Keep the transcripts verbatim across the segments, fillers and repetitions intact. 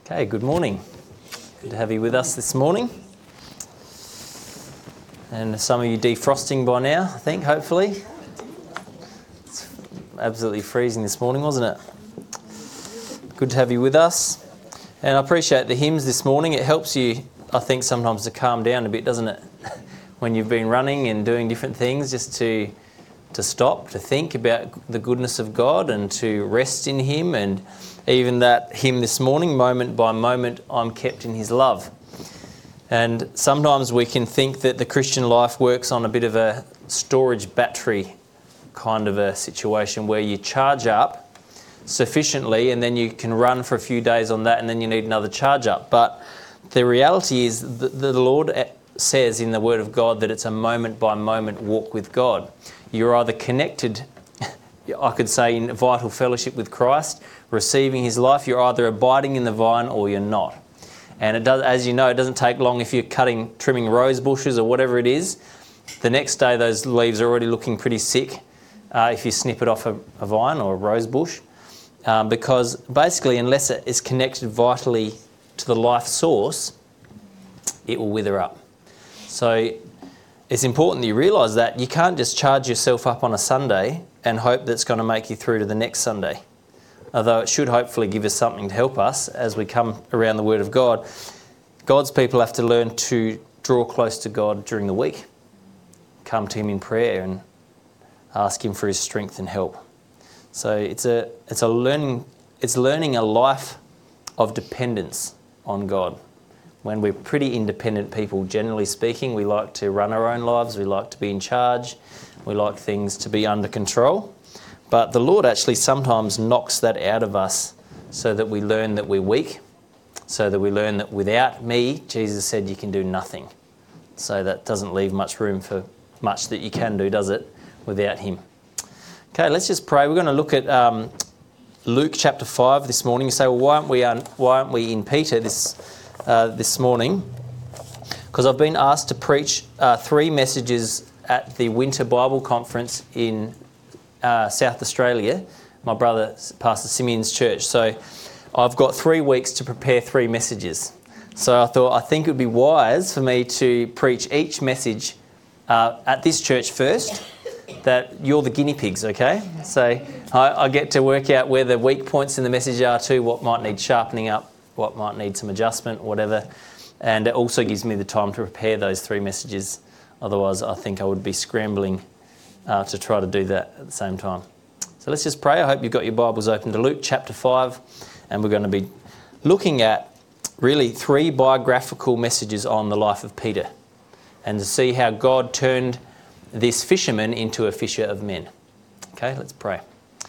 Okay, good morning. Good to have you with us this morning. And some of you defrosting by now, I think, hopefully. It's absolutely freezing this morning, wasn't it? Good to have you with us. And I appreciate the hymns this morning. It helps you, I think, sometimes to calm down a bit, doesn't it? When you've been running and doing different things, just to to stop, to think about the goodness of God and to rest in Him. And even that hymn this morning, moment by moment, I'm kept in His love. And sometimes we can think that the Christian life works on a bit of a storage battery kind of a situation where you charge up sufficiently and then you can run for a few days on that and then you need another charge up. But the reality is that the Lord says in the Word of God that it's a moment by moment walk with God. You're either connected, I could say, in vital fellowship with Christ, receiving His life. You're either abiding in the vine or you're not. And it does, as you know, it doesn't take long if you're cutting, trimming rose bushes or whatever it is. The next day those leaves are already looking pretty sick uh, if you snip it off a, a vine or a rose bush. Um, because basically, unless it is connected vitally to the life source, it will wither up. So it's important that you realise that you can't just charge yourself up on a Sunday and hope that's going to make you through to the next Sunday. Although it should hopefully give us something to help us as we come around the Word of God. God's people have to learn to draw close to God during the week. Come to Him in prayer and ask Him for His strength and help. So it's a it's a learning it's learning a life of dependence on God. When we're pretty independent people, generally speaking, we like to run our own lives, we like to be in charge, we like things to be under control. But the Lord actually sometimes knocks that out of us so that we learn that we're weak, so that we learn that without me, Jesus said, you can do nothing. So that doesn't leave much room for much that you can do, does it, without Him? Okay, let's just pray. We're going to look at um, Luke chapter five this morning. You say, well, why aren't we, un- why aren't we in Peter this Uh, this morning? Because I've been asked to preach uh, three messages at the Winter Bible Conference in uh, South Australia, my brother Pastor Simeon's church. So I've got three weeks to prepare three messages. So I thought I think it would be wise for me to preach each message uh, at this church first, that you're the guinea pigs, okay? So I, I get to work out where the weak points in the message are too, what might need sharpening up, what might need some adjustment, whatever. And it also gives me the time to prepare those three messages. Otherwise, I think I would be scrambling uh, to try to do that at the same time. So let's just pray. I hope you've got your Bibles open to Luke chapter five. And we're going to be looking at really three biographical messages on the life of Peter and to see how God turned this fisherman into a fisher of men. Okay, let's pray.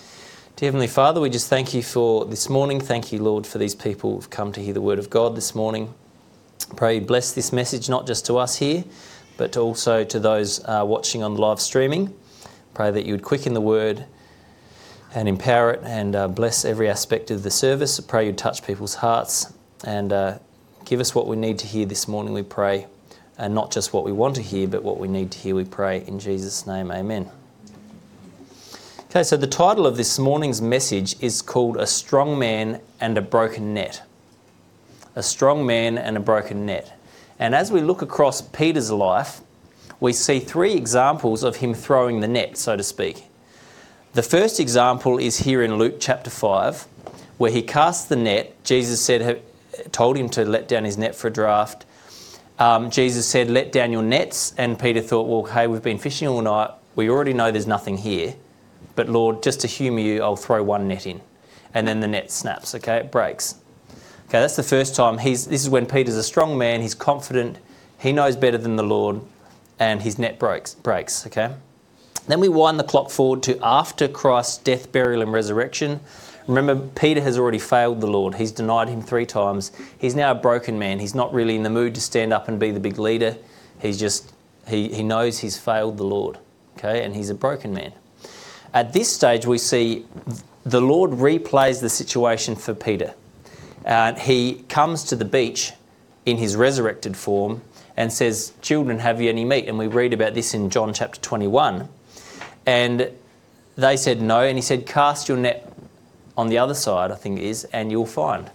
Dear Heavenly Father, we just thank You for this morning. Thank You, Lord, for these people who've come to hear the Word of God this morning. Pray You bless this message, not just to us here, but also to those uh, watching on the live streaming. Pray that You would quicken the Word and empower it and uh, bless every aspect of the service. Pray You'd touch people's hearts and uh, give us what we need to hear this morning, we pray. And not just what we want to hear, but what we need to hear, we pray. In Jesus' name, amen. Okay, so the title of this morning's message is called A Strong Man and a Broken Net. A strong man and a broken net. And as we look across Peter's life, we see three examples of him throwing the net, so to speak. The first example is here in Luke chapter five, where he cast the net. Jesus said, told him to let down his net for a draft. Um, Jesus said, let down your nets. And Peter thought, well, hey, we've been fishing all night. We already know there's nothing here. But Lord, just to humour You, I'll throw one net in. And then the net snaps, okay? It breaks. Okay, that's the first time. He's. This is when Peter's a strong man. He's confident. He knows better than the Lord. And his net breaks, breaks, okay? Then we wind the clock forward to after Christ's death, burial and resurrection. Remember, Peter has already failed the Lord. He's denied Him three times. He's now a broken man. He's not really in the mood to stand up and be the big leader. He's just, he, he knows he's failed the Lord, okay? And he's a broken man. At this stage, we see the Lord replays the situation for Peter. Uh, he comes to the beach in His resurrected form and says, children, have you any meat? And we read about this in John chapter twenty-one. And they said no, and He said, cast your net on the other side, I think it is, and you'll find.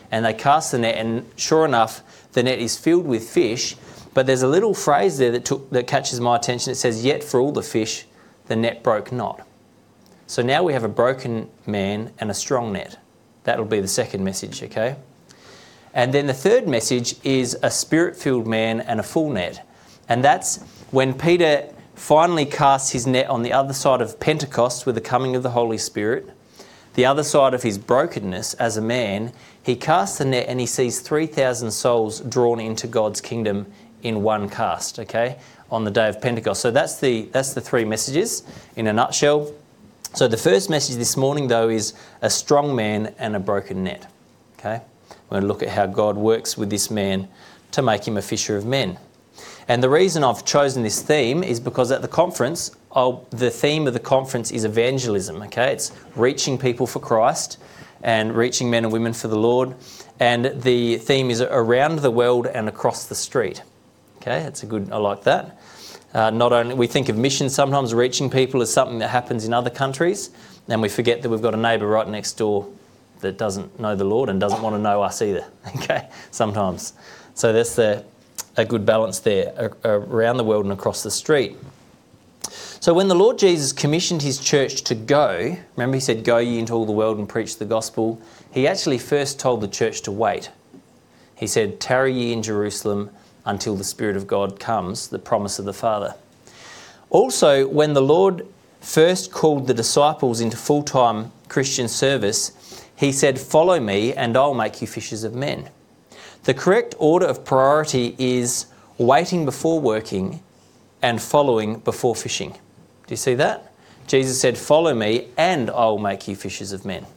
and they cast the net, and sure enough, the net is filled with fish. But there's a little phrase there that, took, that catches my attention. It says, yet for all the fish, the net broke not. So now we have a broken man and a strong net. That'll be the second message, okay? And then the third message is a spirit-filled man and a full net. And that's when Peter finally casts his net on the other side of Pentecost with the coming of the Holy Spirit, the other side of his brokenness as a man. He casts the net and he sees three thousand souls drawn into God's kingdom in one cast, okay, on the day of Pentecost. So that's the, that's the three messages in a nutshell. So the first message this morning, though, is a strong man and a broken net, okay? We're going to look at how God works with this man to make him a fisher of men. And the reason I've chosen this theme is because at the conference, I'll, the theme of the conference is evangelism, okay? It's reaching people for Christ and reaching men and women for the Lord. And the theme is around the world and across the street, okay? That's a good, I like that. Uh, not only, we think of missions sometimes, reaching people as something that happens in other countries, and we forget that we've got a neighbour right next door that doesn't know the Lord and doesn't want to know us either, okay, sometimes. So that's the, a good balance there, around the world and across the street. So when the Lord Jesus commissioned his church to go, remember he said, go ye into all the world and preach the gospel, he actually first told the church to wait. He said, tarry ye in Jerusalem until the Spirit of God comes, the promise of the Father. Also, when the Lord first called the disciples into full-time Christian service, he said, follow me and I'll make you fishers of men. The correct order of priority is waiting before working and following before fishing. Do you see that? Jesus said, follow me and I'll make you fishers of men.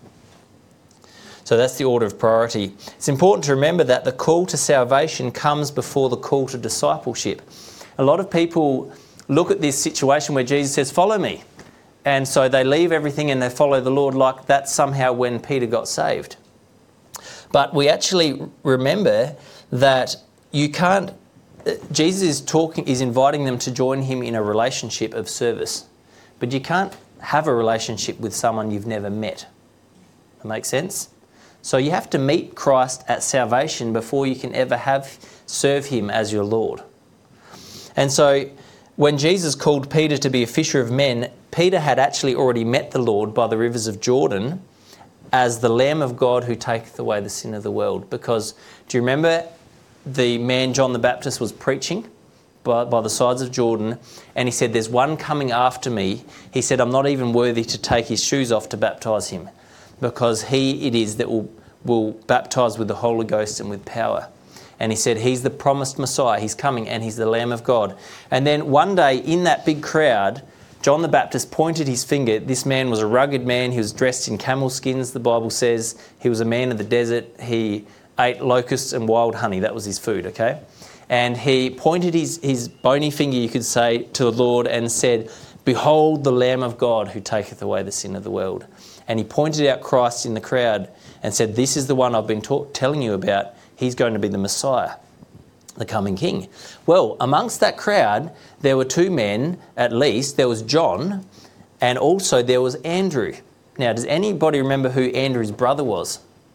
So that's the order of priority. It's important to remember that the call to salvation comes before the call to discipleship. A lot of people look at this situation where Jesus says, follow me. And so they leave everything and they follow the Lord like that's somehow when Peter got saved. But we actually remember that you can't, Jesus is talking, is inviting them to join him in a relationship of service. But you can't have a relationship with someone you've never met. That makes sense? So you have to meet Christ at salvation before you can ever have serve him as your Lord. And so when Jesus called Peter to be a fisher of men, Peter had actually already met the Lord by the rivers of Jordan as the Lamb of God who taketh away the sin of the world. Because do you remember the man John the Baptist was preaching by, by the sides of Jordan, and he said, there's one coming after me. He said, I'm not even worthy to take his shoes off to baptise him, because he it is that will, will baptise with the Holy Ghost and with power. And he said, he's the promised Messiah. He's coming and he's the Lamb of God. And then one day in that big crowd, John the Baptist pointed his finger. This man was a rugged man. He was dressed in camel skins, the Bible says. He was a man of the desert. He ate locusts and wild honey. That was his food, okay? And he pointed his, his bony finger, you could say, to the Lord and said, behold the Lamb of God who taketh away the sin of the world. And he pointed out Christ in the crowd and said, this is the one I've been ta- telling you about. He's going to be the Messiah, the coming King. Well, amongst that crowd, there were two men, at least. There was John, and also there was Andrew. Now, does anybody remember who Andrew's brother was?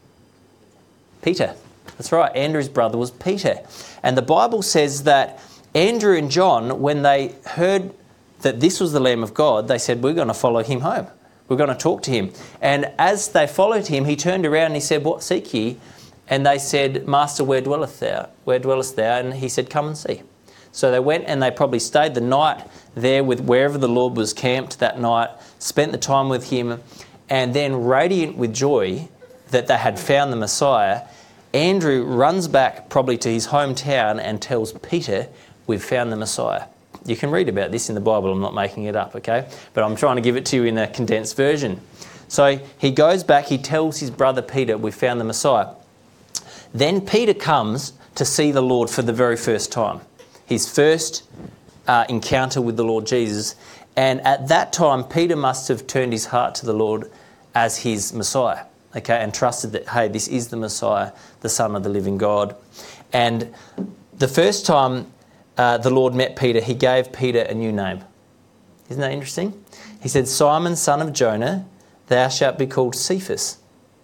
Peter. That's right, Andrew's brother was Peter. And the Bible says that Andrew and John, when they heard that this was the Lamb of God, they said, we're going to follow him home. We're going to talk to him. And as they followed him, he turned around and he said, what seek ye? And they said, Master, where dwelleth thou? Where dwellest thou? And he said, come and see. So they went and they probably stayed the night there with wherever the Lord was camped that night, spent the time with him, and then radiant with joy that they had found the Messiah, Andrew runs back probably to his hometown and tells Peter, we've found the Messiah. You can read about this in the Bible, I'm not making it up, okay? But I'm trying to give it to you in a condensed version. So he goes back, he tells his brother Peter, we've found the Messiah. Then Peter comes to see the Lord for the very first time. His first uh, encounter with the Lord Jesus. And at that time, Peter must have turned his heart to the Lord as his Messiah, okay, and trusted that, hey, this is the Messiah, the Son of the living God. And the first time uh, the Lord met Peter, he gave Peter a new name. Isn't that interesting? He said, Simon, son of Jonah, thou shalt be called Cephas,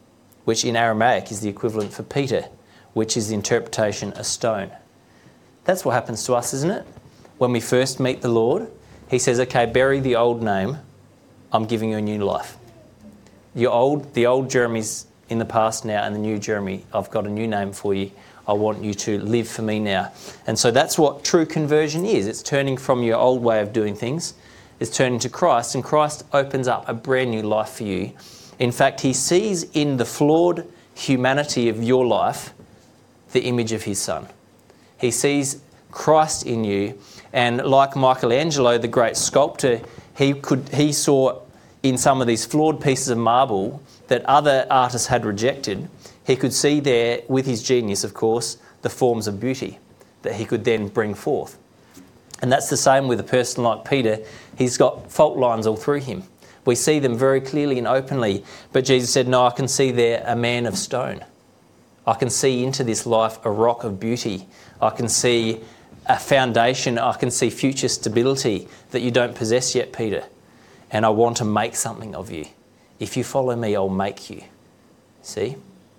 which in Aramaic is the equivalent for Peter, which is the interpretation a stone. That's what happens to us, isn't it? When we first meet the Lord, he says, okay, bury the old name. I'm giving you a new life. Your old, the old Jeremy's in the past now, and the new Jeremy, I've got a new name for you. I want you to live for me now. And so that's what true conversion is. It's turning from your old way of doing things. It's turning to Christ, and Christ opens up a brand new life for you. In fact, he sees in the flawed humanity of your life the image of his Son. He sees Christ in you, and like Michelangelo, the great sculptor, he could he saw in some of these flawed pieces of marble that other artists had rejected. He could see there, with his genius, of course, the forms of beauty that he could then bring forth. And that's the same with a person like Peter. He's got fault lines all through him. We see them very clearly and openly. But Jesus said, no, I can see there a man of stone. I can see into this life a rock of beauty. I can see a foundation. I can see future stability that you don't possess yet, Peter. And I want to make something of you. If you follow me, I'll make you. See?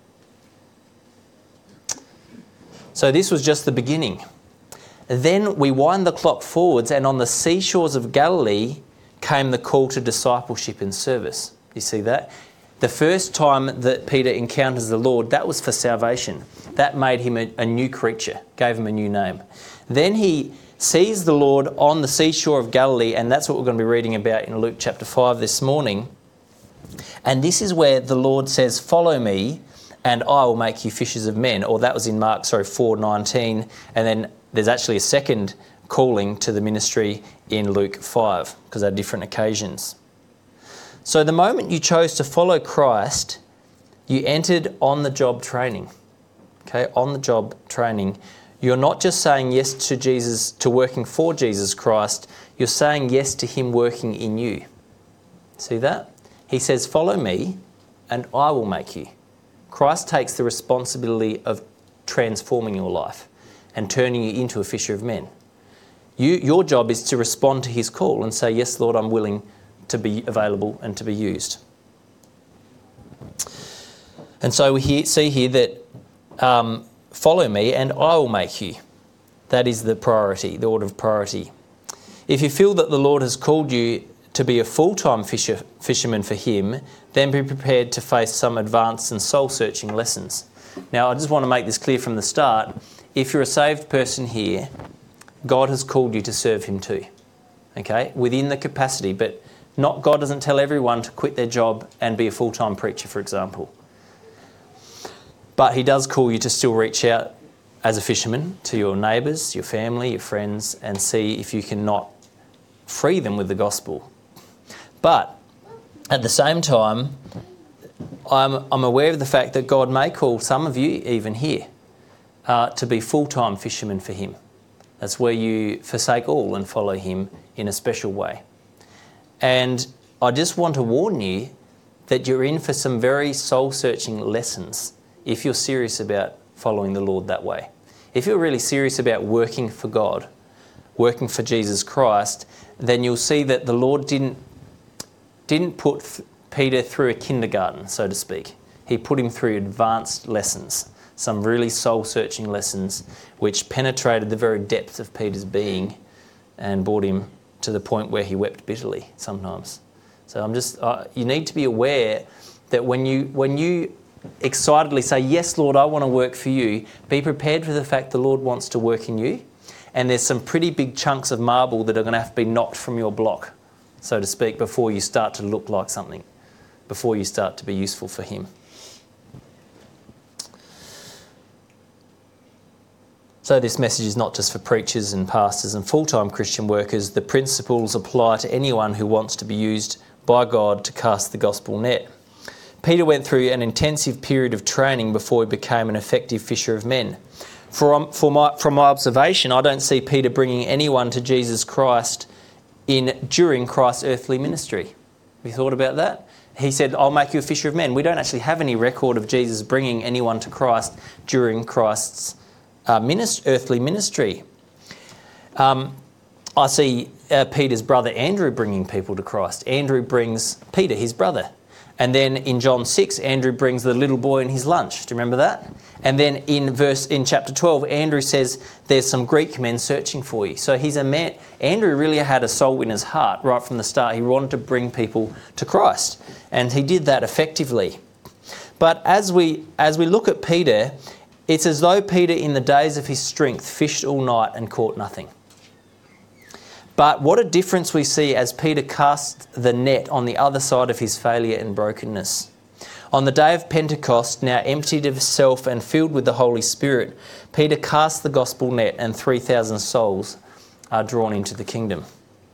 So this was just the beginning. Then we wind the clock forwards, and on the seashores of Galilee came the call to discipleship and service. You see that? The first time that Peter encounters the Lord, that was for salvation. That made him a, a new creature, gave him a new name. Then he sees the Lord on the seashore of Galilee, and that's what we're going to be reading about in Luke chapter five this morning. And this is where the Lord says, follow me and I will make you fishers of men. Or that was in Mark, sorry, four nineteen. And then there's actually a second calling to the ministry in Luke five, because they're different occasions. So the moment you chose to follow Christ, you entered on-the-job training. Okay, on-the-job training. You're not just saying yes to Jesus, to working for Jesus Christ, you're saying yes to him working in you. See that? He says, follow me and I will make you. Christ takes the responsibility of transforming your life and turning you into a fisher of men. You, your job is to respond to his call and say, yes, Lord, I'm willing to be available and to be used. And so we hear, see here that um, follow me and I will make you. That is the priority, the order of priority. If you feel that the Lord has called you to be a full-time fisher, fisherman for him, then be prepared to face some advanced and soul-searching lessons. Now, I just want to make this clear from the start. If you're a saved person here, God has called you to serve him too, okay, within the capacity. But not God doesn't tell everyone to quit their job and be a full-time preacher, for example. But he does call you to still reach out as a fisherman to your neighbours, your family, your friends, and see if you can not free them with the gospel. But at the same time, I'm, I'm aware of the fact that God may call some of you, even here, uh, to be full-time fishermen for him. That's where you forsake all and follow him in a special way. And I just want to warn you that you're in for some very soul-searching lessons if you're serious about following the Lord that way. If you're really serious about working for God, working for Jesus Christ, then you'll see that the Lord didn't didn't put Peter through a kindergarten, so to speak. He put him through advanced lessons, some really soul-searching lessons which penetrated the very depths of Peter's being and brought him to the point where he wept bitterly sometimes. So I'm just, uh, you need to be aware that when you when you excitedly say, yes, Lord, I want to work for you, be prepared for the fact the Lord wants to work in you. And there's some pretty big chunks of marble that are going to have to be knocked from your block, so to speak, before you start to look like something, before you start to be useful for him. So this message is not just for preachers and pastors and full-time Christian workers. The principles apply to anyone who wants to be used by God to cast the gospel net. Peter went through an intensive period of training before he became an effective fisher of men. From, for my, from my observation, I don't see Peter bringing anyone to Jesus Christ in during Christ's earthly ministry. Have you thought about that? He said, I'll make you a fisher of men. We don't actually have any record of Jesus bringing anyone to Christ during Christ's uh, minist- earthly ministry. Um, I see uh, Peter's brother Andrew bringing people to Christ. Andrew brings Peter, his brother. And then in John six, Andrew brings the little boy in his lunch. Do you remember that? And then in verse in chapter twelve, Andrew says, there's some Greek men searching for you. So he's a man. Andrew really had a soul winner's heart right from the start. He wanted to bring people to Christ, and he did that effectively. But as we as we look at Peter, it's as though Peter in the days of his strength fished all night and caught nothing. But what a difference we see as Peter casts the net on the other side of his failure and brokenness. On the day of Pentecost, now emptied of self and filled with the Holy Spirit, Peter casts the gospel net and three thousand souls are drawn into the kingdom.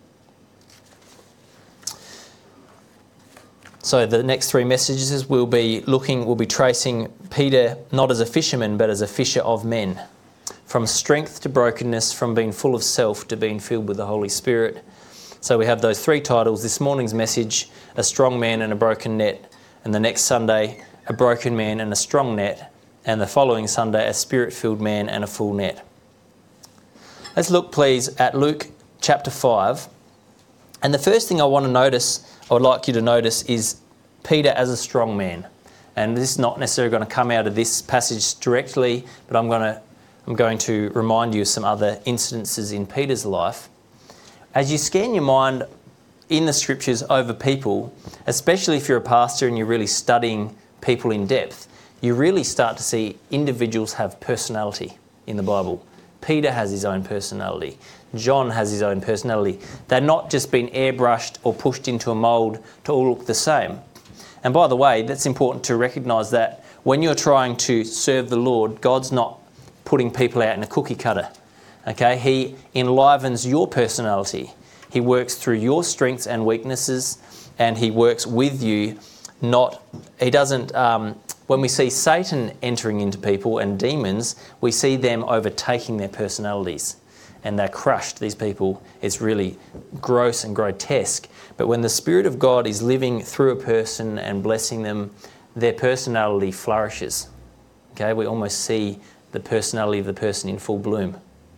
So the next three messages will be looking, we'll be tracing Peter not as a fisherman but as a fisher of men. From strength to brokenness, from being full of self to being filled with the Holy Spirit. So we have those three titles. This morning's message, a strong man and a broken net. And the next Sunday, a broken man and a strong net. And the following Sunday, a spirit-filled man and a full net. Let's look, please, at Luke chapter five. And the first thing I want to notice, I would like you to notice, is Peter as a strong man. And this is not necessarily going to come out of this passage directly, but I'm going to I'm going to remind you of some other incidences in Peter's life. As you scan your mind in the scriptures over people, especially if you're a pastor and you're really studying people in depth, you really start to see individuals have personality in the Bible. Peter has his own personality. John has his own personality. They're not just been airbrushed or pushed into a mould to all look the same. And by the way, that's important to recognise that when you're trying to serve the Lord, God's not putting people out in a cookie cutter. Okay, He enlivens your personality. He works through your strengths and weaknesses, and He works with you. Not, He doesn't. Um, when we see Satan entering into people and demons, we see them overtaking their personalities, and they're crushed. These people, it's really gross and grotesque. But when the Spirit of God is living through a person and blessing them, their personality flourishes. Okay, we almost see the personality of the person in full bloom.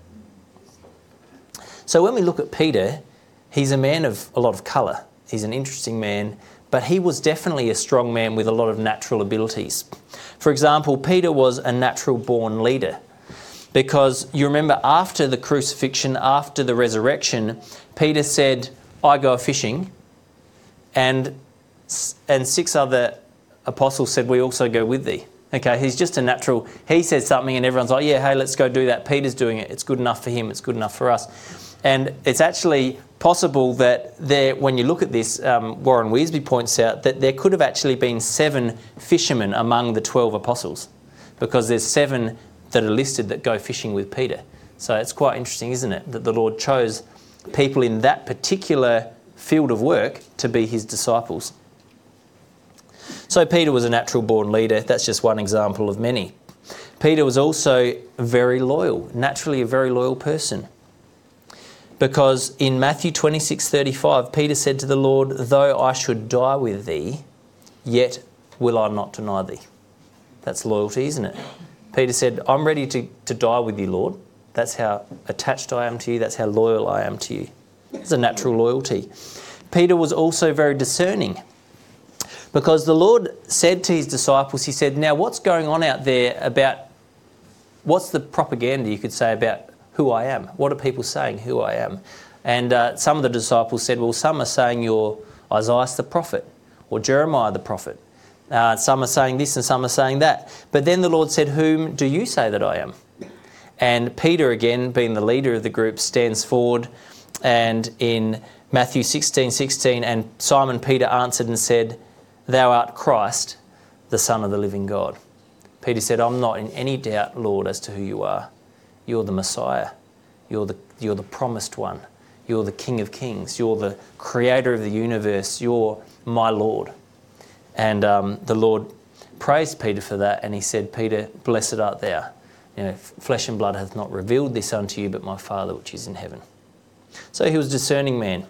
So when we look at Peter, he's a man of a lot of colour. He's an interesting man, but he was definitely a strong man with a lot of natural abilities. For example, Peter was a natural-born leader, because you remember after the crucifixion, after the resurrection, Peter said, I go fishing, and, and six other apostles said, we also go with thee. Okay, he's just a natural, he says something and everyone's like, yeah, hey, let's go do that. Peter's doing it. It's good enough for him. It's good enough for us. And it's actually possible that there, when you look at this, um, Warren Wiersbe points out that there could have actually been seven fishermen among the twelve apostles, because there's seven that are listed that go fishing with Peter. So it's quite interesting, isn't it, that the Lord chose people in that particular field of work to be his disciples. So Peter was a natural-born leader. That's just one example of many. Peter was also very loyal, naturally a very loyal person. Because in Matthew twenty-six thirty-five, Peter said to the Lord, though I should die with thee, yet will I not deny thee. That's loyalty, isn't it? Peter said, I'm ready to, to die with you, Lord. That's how attached I am to you. That's how loyal I am to you. It's a natural loyalty. Peter was also very discerning, because the Lord said to his disciples, he said, now what's going on out there about, what's the propaganda you could say about who I am? What are people saying who I am? And uh, some of the disciples said, well, some are saying you're Isaiah the prophet or Jeremiah the prophet. Uh, some are saying this and some are saying that. But then the Lord said, whom do you say that I am? And Peter, again, being the leader of the group, stands forward, and in Matthew sixteen sixteen, and Simon Peter answered and said, thou art Christ, the Son of the living God. Peter said, I'm not in any doubt, Lord, as to who you are. You're the Messiah. You're the, you're the promised one. You're the King of Kings. You're the creator of the universe. You're my Lord. And um, the Lord praised Peter for that, and he said, Peter, blessed art thou. You know, flesh and blood hath not revealed this unto you, but my Father which is in heaven. So he was a discerning man.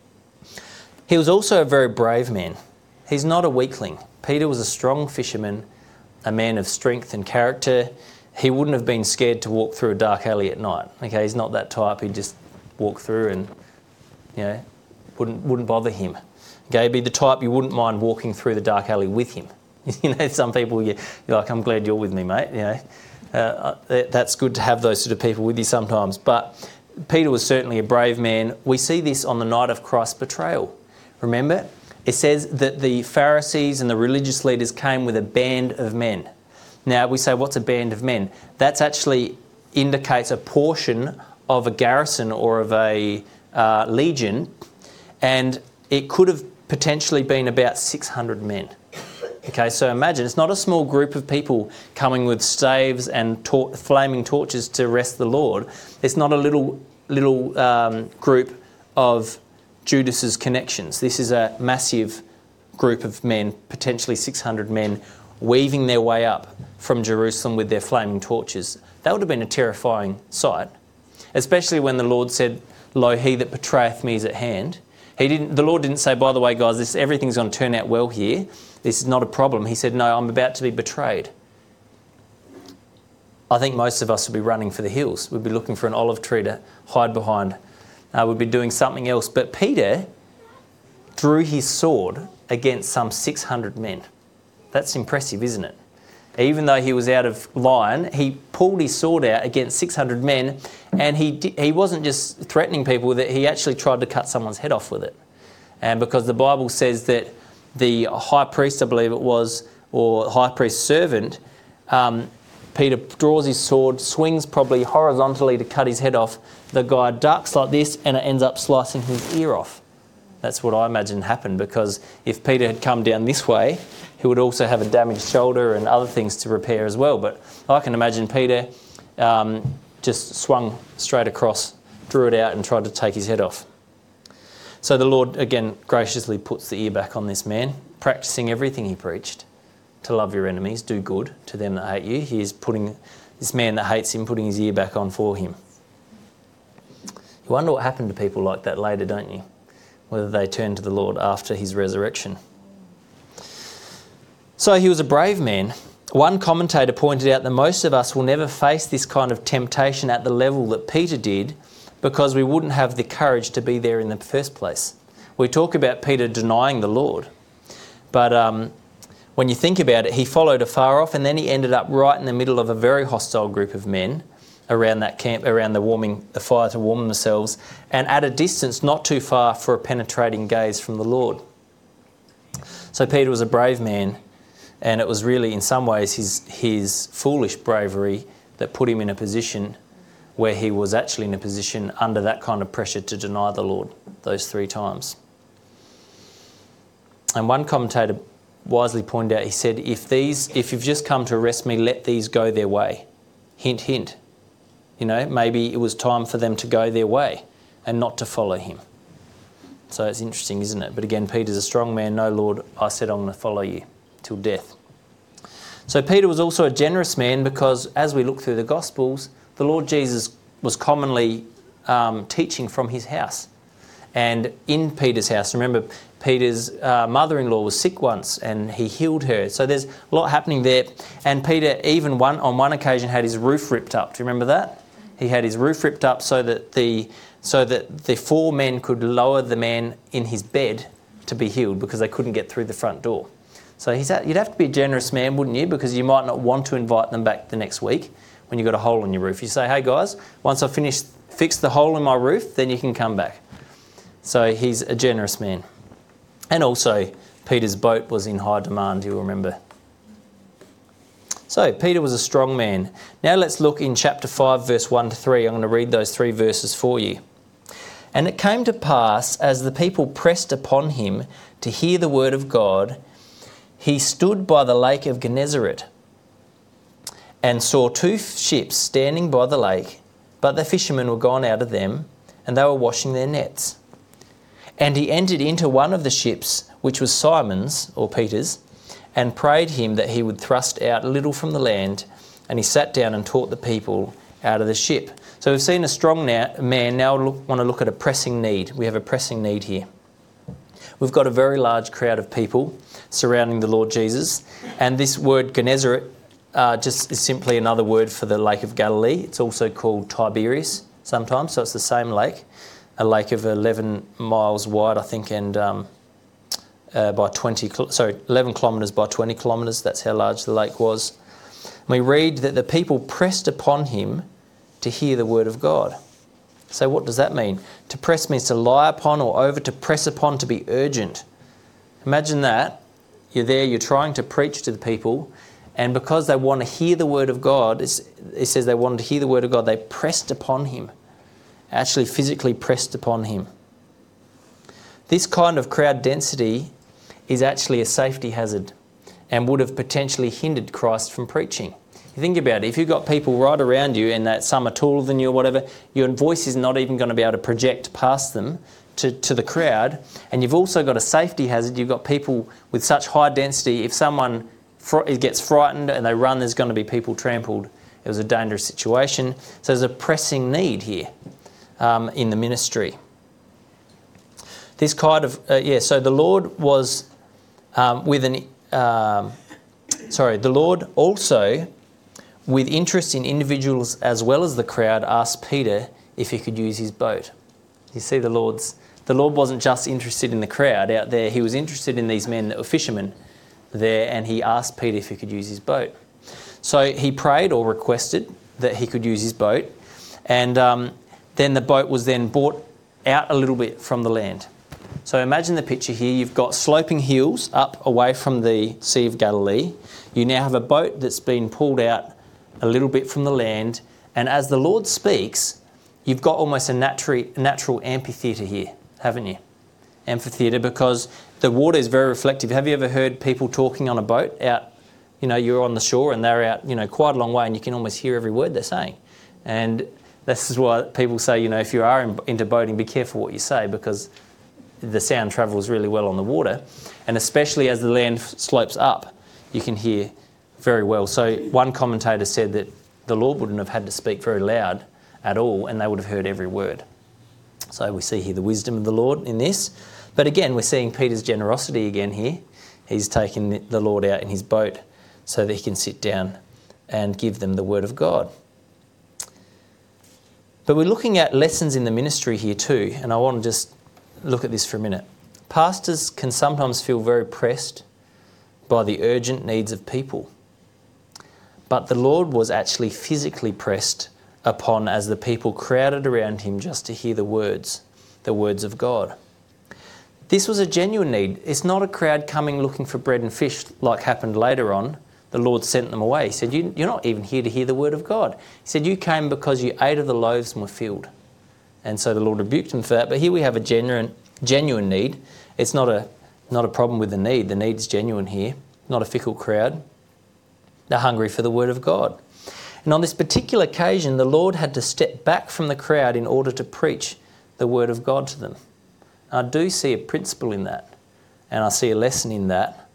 He was also a very brave man. He's not a weakling. Peter was a strong fisherman, a man of strength and character. He wouldn't have been scared to walk through a dark alley at night. Okay, he's not that type. He'd just walk through and, you know, wouldn't wouldn't bother him. Okay, be the type you wouldn't mind walking through the dark alley with him. You know, some people, you're like, I'm glad you're with me, mate. You know, uh, that's good to have those sort of people with you sometimes. But Peter was certainly a brave man. We see this on the night of Christ's betrayal. Remember, it says that the Pharisees and the religious leaders came with a band of men. Now, we say, what's a band of men? That's actually indicates a portion of a garrison or of a uh, legion, and it could have potentially been about six hundred men. Okay, so imagine, it's not a small group of people coming with staves and tor- flaming torches to arrest the Lord. It's not a little little um, group of Judas's connections. This is a massive group of men, potentially six hundred men, weaving their way up from Jerusalem with their flaming torches. That would have been a terrifying sight, especially when the Lord said, "Lo, he that betrayeth me is at hand." He didn't. The Lord didn't say, "By the way, guys, this everything's going to turn out well here. This is not a problem." He said, "No, I'm about to be betrayed." I think most of us would be running for the hills. We'd be looking for an olive tree to hide behind. Uh, we'd be doing something else. But Peter drew his sword against some six hundred men. That's impressive, isn't it? Even though he was out of line, he pulled his sword out against six hundred men, and he di- he wasn't just threatening people with it, he actually tried to cut someone's head off with it. And because the Bible says that the high priest, I believe it was, or high priest's servant, um, Peter draws his sword, swings probably horizontally to cut his head off. The guy ducks like this, and it ends up slicing his ear off. That's what I imagine happened, because if Peter had come down this way, he would also have a damaged shoulder and other things to repair as well. But I can imagine Peter um, just swung straight across, drew it out and tried to take his head off. So the Lord, again, graciously puts the ear back on this man, practicing everything he preached, to love your enemies, do good to them that hate you. He is putting this man that hates him, putting his ear back on for him. You wonder what happened to people like that later, don't you? Whether they turned to the Lord after his resurrection. So he was a brave man. One commentator pointed out that most of us will never face this kind of temptation at the level that Peter did, because we wouldn't have the courage to be there in the first place. We talk about Peter denying the Lord, but um, when you think about it, he followed afar off, and then he ended up right in the middle of a very hostile group of men around that camp, around the warming, the fire to warm themselves, and at a distance not too far for a penetrating gaze from the Lord. So Peter was a brave man, and it was really in some ways his his foolish bravery that put him in a position where he was actually in a position under that kind of pressure to deny the Lord those three times. And one commentator wisely pointed out, he said, if these, if you've just come to arrest me, let these go their way. Hint, hint. You know, maybe it was time for them to go their way and not to follow him. So it's interesting, isn't it? But again, Peter's a strong man. No, Lord, I said I'm going to follow you till death. So Peter was also a generous man, because as we look through the Gospels, the Lord Jesus was commonly um, teaching from his house. And in Peter's house, remember, Peter's uh, mother-in-law was sick once and he healed her. So there's a lot happening there. And Peter even one on one occasion had his roof ripped up. Do you remember that? He had his roof ripped up so that the so that the four men could lower the man in his bed to be healed, because they couldn't get through the front door. So he's at, you'd have to be a generous man, wouldn't you? Because you might not want to invite them back the next week when you've got a hole in your roof. You say, hey guys, once I've finished, fixed the hole in my roof, then you can come back. So he's a generous man. And also, Peter's boat was in high demand, you'll remember. So Peter was a strong man. Now let's look in chapter five, verse one to three. I'm going to read those three verses for you. And it came to pass, as the people pressed upon him to hear the word of God, he stood by the lake of Gennesaret and saw two ships standing by the lake, but the fishermen were gone out of them, and they were washing their nets. And he entered into one of the ships, which was Simon's, or Peter's, and prayed him that he would thrust out a little from the land, and he sat down and taught the people out of the ship. So we've seen a strong now, man, now look, want to look at a pressing need. We have a pressing need here. We've got a very large crowd of people surrounding the Lord Jesus, and this word Gennesaret uh, just is simply another word for the Lake of Galilee. It's also called Tiberias sometimes, so it's the same lake, a lake of eleven miles wide, I think, and um, uh, by twenty, sorry, eleven kilometres by twenty kilometres. That's how large the lake was. We read that the people pressed upon him to hear the word of God. So what does that mean? To press means to lie upon or over, to press upon, to be urgent. Imagine that. You're there, you're trying to preach to the people, and because they want to hear the word of God, it says they wanted to hear the word of God, they pressed upon him, actually physically pressed upon him. This kind of crowd density is actually a safety hazard and would have potentially hindered Christ from preaching. You think about it, if you've got people right around you and that some are taller than you or whatever, your voice is not even going to be able to project past them to, to the crowd. And you've also got a safety hazard. You've got people with such high density. If someone fr- gets frightened and they run, there's going to be people trampled. It was a dangerous situation. So there's a pressing need here um, in the ministry. This kind of, uh, yeah, so the Lord was um, with an, um, sorry, the Lord also, with interest in individuals as well as the crowd, asked Peter if he could use his boat. You see, the Lord's the Lord wasn't just interested in the crowd out there. He was interested in these men that were fishermen there, and he asked Peter if he could use his boat. So he prayed or requested that he could use his boat, and um, then the boat was then brought out a little bit from the land. So imagine the picture here. You've got sloping hills up away from the Sea of Galilee. You now have a boat that's been pulled out a little bit from the land, and as the Lord speaks, you've got almost a natural, natural amphitheatre here, haven't you? Amphitheatre, because the water is very reflective. Have you ever heard people talking on a boat out, you know, you're on the shore and they're out, you know, quite a long way and you can almost hear every word they're saying. And this is why people say, you know, if you are in, into boating, be careful what you say, because the sound travels really well on the water. And especially as the land slopes up, you can hear very well. So one commentator said that the Lord wouldn't have had to speak very loud at all, and they would have heard every word. So we see here the wisdom of the Lord in this. But again, we're seeing Peter's generosity again here. He's taken the Lord out in his boat so that he can sit down and give them the word of God. But we're looking at lessons in the ministry here too, and I want to just look at this for a minute. Pastors can sometimes feel very pressed by the urgent needs of people. But the Lord was actually physically pressed upon as the people crowded around him just to hear the words, the words of God. This was a genuine need. It's not a crowd coming looking for bread and fish like happened later on. The Lord sent them away. He said, you, you're not even here to hear the word of God. He said, you came because you ate of the loaves and were filled. And so the Lord rebuked them for that. But here we have a genuine, genuine need. It's not a, not a problem with the need. The need's genuine here, not a fickle crowd. They're hungry for the word of God. And on this particular occasion, the Lord had to step back from the crowd in order to preach the word of God to them. I do see a principle in that, and I see a lesson in that.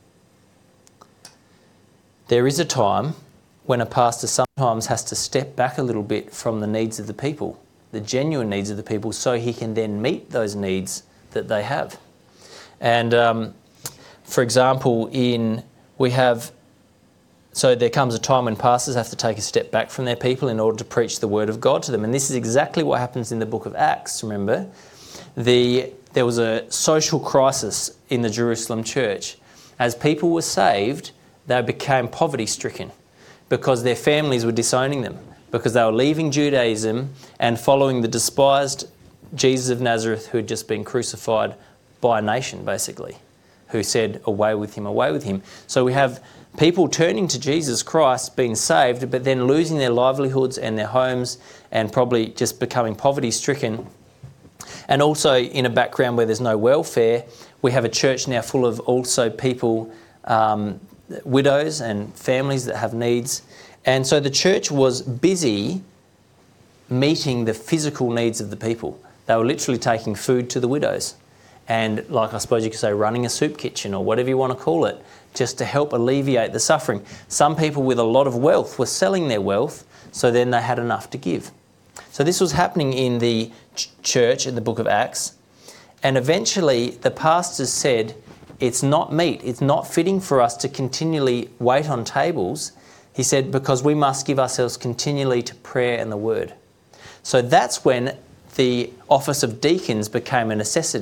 There is a time when a pastor sometimes has to step back a little bit from the needs of the people, the genuine needs of the people, so he can then meet those needs that they have. And um, for example, in we have So there comes a time when pastors have to take a step back from their people in order to preach the word of God to them. And this is exactly what happens in the book of Acts, remember. The, there was a social crisis in the Jerusalem church. As people were saved, they became poverty-stricken because their families were disowning them, because they were leaving Judaism and following the despised Jesus of Nazareth, who had just been crucified by a nation, basically, who said, away with him, away with him. So we have people turning to Jesus Christ, being saved, but then losing their livelihoods and their homes and probably just becoming poverty-stricken. And also in a background where there's no welfare, we have a church now full of also people, um, widows and families that have needs. And so the church was busy meeting the physical needs of the people. They were literally taking food to the widows. And like I suppose you could say running a soup kitchen or whatever you want to call it, just to help alleviate the suffering. Some people with a lot of wealth were selling their wealth, so then they had enough to give. So this was happening in the ch- church in the book of Acts. And eventually the pastors said, it's not meet, it's not fitting for us to continually wait on tables. He said, because we must give ourselves continually to prayer and the word. So that's when the office of deacons became a necessity,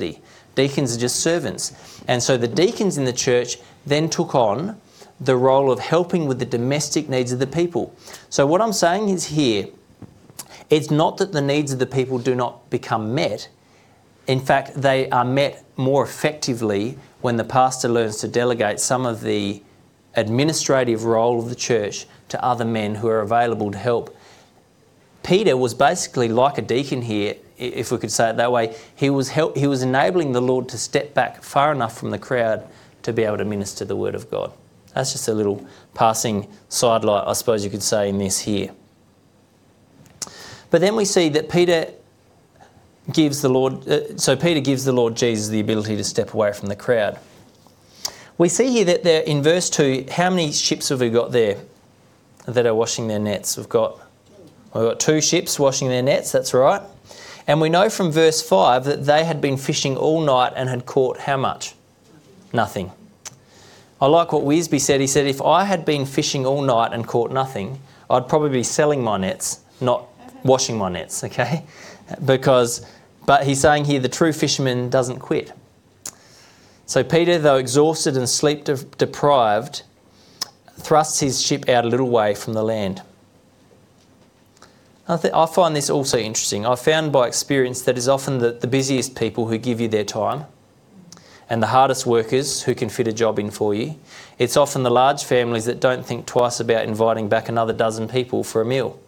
Deacons are just servants. And so the deacons in the church then took on the role of helping with the domestic needs of the people. So what I'm saying is here, it's not that the needs of the people do not become met. In fact, they are met more effectively when the pastor learns to delegate some of the administrative role of the church to other men who are available to help. Peter was basically like a deacon here, if we could say it that way. He was help, he was enabling the Lord to step back far enough from the crowd to be able to minister the word of God. That's just a little passing sidelight, I suppose you could say, in this here. But then we see that Peter gives the Lord, uh, so Peter gives the Lord Jesus the ability to step away from the crowd. We see here that there, in verse two, how many ships have we got there that are washing their nets? We've got, we've got two ships washing their nets, that's right. And we know from verse five that they had been fishing all night and had caught how much? Nothing. I like what Wisby said. He said, if I had been fishing all night and caught nothing, I'd probably be selling my nets, not washing my nets, okay? Because, but he's saying here the true fisherman doesn't quit. So Peter, though exhausted and sleep de- deprived, thrusts his ship out a little way from the land. I, th- I find this also interesting. I've found by experience that it's often the, the busiest people who give you their time and the hardest workers who can fit a job in for you. It's often the large families that don't think twice about inviting back another dozen people for a meal.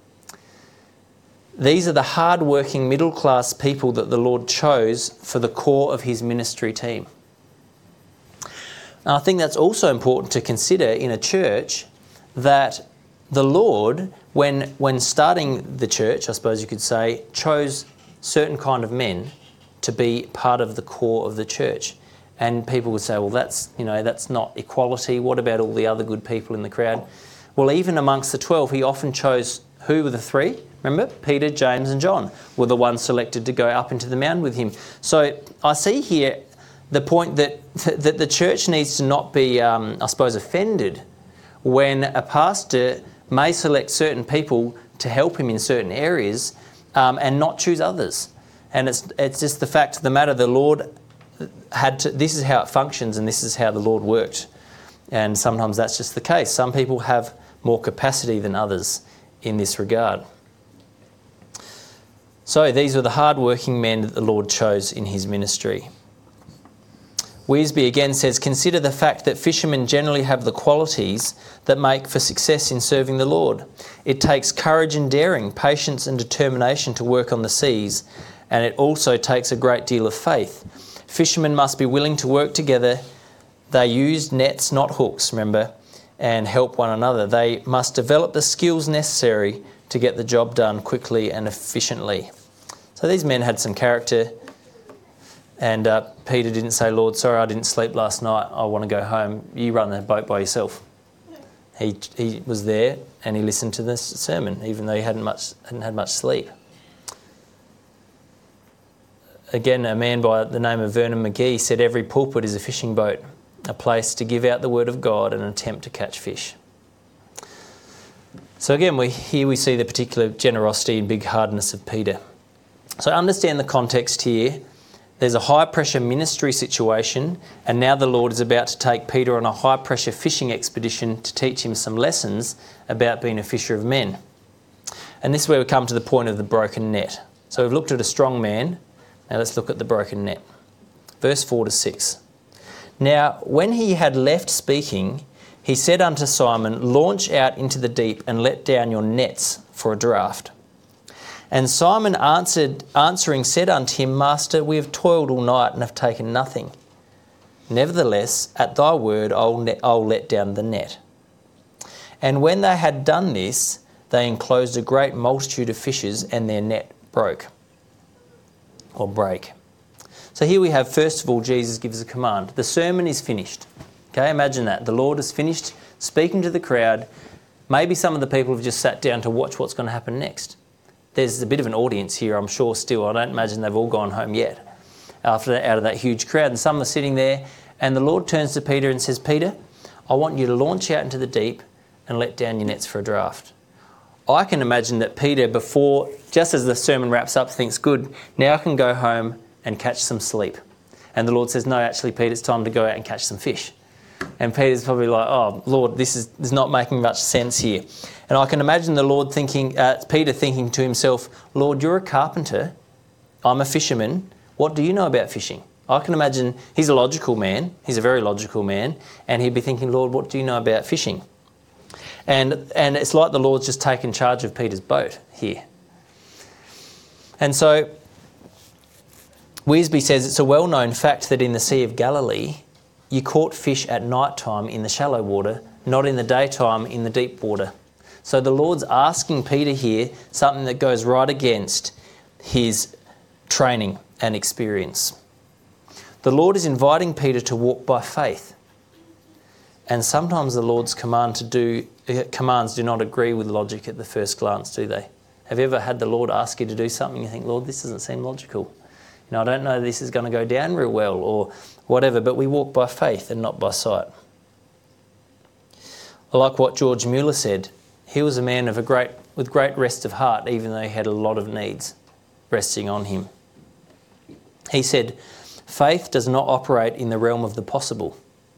These are the hard-working middle-class people that the Lord chose for the core of his ministry team. And I think that's also important to consider in a church, that the Lord, when, when starting the church, I suppose you could say, chose certain kind of men to be part of the core of the church. And people would say, well, that's, you know, that's not equality. What about all the other good people in the crowd? Well, even amongst the twelve, he often chose, who were the three? Remember, Peter, James and John were the ones selected to go up into the mountain with him. So I see here the point that, that the church needs to not be, um, I suppose, offended when a pastor may select certain people to help him in certain areas um, and not choose others. And it's it's just the fact of the matter, the Lord had to, this is how it functions and this is how the Lord worked. And sometimes that's just the case. Some people have more capacity than others in this regard. So these were the hard-working men that the Lord chose in his ministry. Wisby again says, consider the fact that fishermen generally have the qualities that make for success in serving the Lord. It takes courage and daring, patience and determination to work on the seas, and it also takes a great deal of faith. Fishermen must be willing to work together. They use nets, not hooks, remember, and help one another. They must develop the skills necessary to get the job done quickly and efficiently. So these men had some character. And uh, Peter didn't say, Lord, sorry, I didn't sleep last night. I want to go home. You run the boat by yourself. He he was there and he listened to this sermon, even though he hadn't much hadn't had much sleep. Again, a man by the name of Vernon McGee said, every pulpit is a fishing boat, a place to give out the word of God and attempt to catch fish. So again, we here we see the particular generosity and big hardness of Peter. So understand the context here. There's a high-pressure ministry situation, and now the Lord is about to take Peter on a high-pressure fishing expedition to teach him some lessons about being a fisher of men. And this is where we come to the point of the broken net. So we've looked at a strong man. Now let's look at the broken net. Verse four to six. Now, when he had left speaking, he said unto Simon, launch out into the deep and let down your nets for a draught. And Simon answered, answering said unto him, Master, we have toiled all night and have taken nothing. Nevertheless, at thy word I'll, net, I'll let down the net. And when they had done this, they enclosed a great multitude of fishes, and their net broke. Or break. So here we have, first of all, Jesus gives a command. The sermon is finished. Okay, imagine that. The Lord has finished speaking to the crowd. Maybe some of the people have just sat down to watch what's going to happen next. There's a bit of an audience here, I'm sure, still. I don't imagine they've all gone home yet after that, out of that huge crowd. And some are sitting there, and the Lord turns to Peter and says, Peter, I want you to launch out into the deep and let down your nets for a draught. I can imagine that Peter, before, just as the sermon wraps up, thinks, good, now I can go home and catch some sleep. And the Lord says, no, actually, Peter, it's time to go out and catch some fish. And Peter's probably like, oh, Lord, this is, this is not making much sense here. And I can imagine the Lord thinking, uh, Peter thinking to himself, Lord, you're a carpenter. I'm a fisherman. What do you know about fishing? I can imagine he's a logical man. He's a very logical man. And he'd be thinking, Lord, what do you know about fishing? And, and it's like the Lord's just taken charge of Peter's boat here. And so Weisby says it's a well-known fact that in the Sea of Galilee, you caught fish at night time in the shallow water, not in the daytime in the deep water. So the Lord's asking Peter here something that goes right against his training and experience. The Lord is inviting Peter to walk by faith. And sometimes the Lord's command to do uh, commands do not agree with logic at the first glance, do they? Have you ever had the Lord ask you to do something and you think, Lord, this doesn't seem logical? You know, I don't know this is going to go down real well or whatever, but we walk by faith and not by sight. I like what George Mueller said. He was a man of a great, with great rest of heart, even though he had a lot of needs resting on him. He said, faith does not operate in the realm of the possible.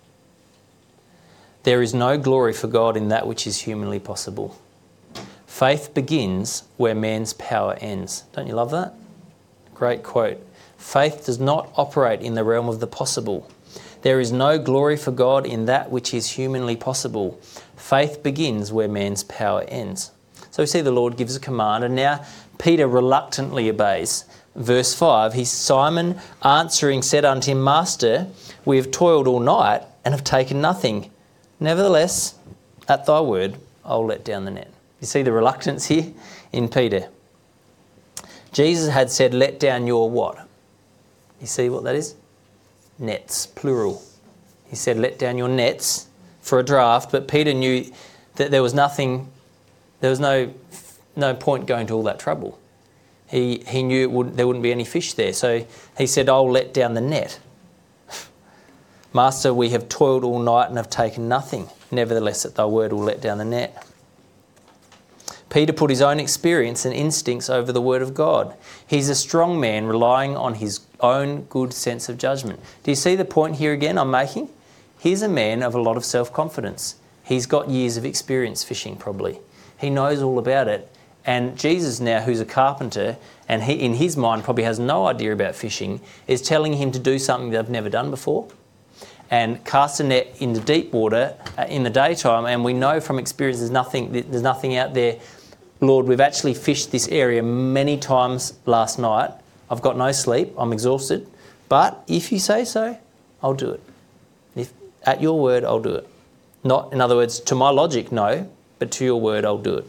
There is no glory for God in that which is humanly possible. Faith begins where man's power ends. Don't you love that? Great quote. Faith does not operate in the realm of the possible. There is no glory for God in that which is humanly possible. Faith begins where man's power ends. So we see the Lord gives a command, and now Peter reluctantly obeys. Verse five, he, Simon answering said unto him, Master, we have toiled all night and have taken nothing. Nevertheless, at thy word, I'll let down the net. You see the reluctance here in Peter. Jesus had said, let down your what? You see what that is? Nets, plural. He said, let down your nets for a draft, but Peter knew that there was nothing, there was no no point going to all that trouble. He he knew it would, there wouldn't be any fish there, so he said, I'll let down the net. Master, we have toiled all night and have taken nothing. Nevertheless, at thy word will let down the net. Peter put his own experience and instincts over the word of God. He's a strong man relying on his own good sense of judgment. Do you see the point here again I'm making? He's a man of a lot of self-confidence. He's got years of experience fishing probably. He knows all about it. And Jesus now, who's a carpenter, and he in his mind probably has no idea about fishing, is telling him to do something they've never done before. And cast a net in the deep water uh, in the daytime, and we know from experience there's nothing, there's nothing out there. Lord, we've actually fished this area many times last night. I've got no sleep. I'm exhausted. But if you say so, I'll do it. If at your word, I'll do it. Not, in other words, to my logic, no, but to your word, I'll do it.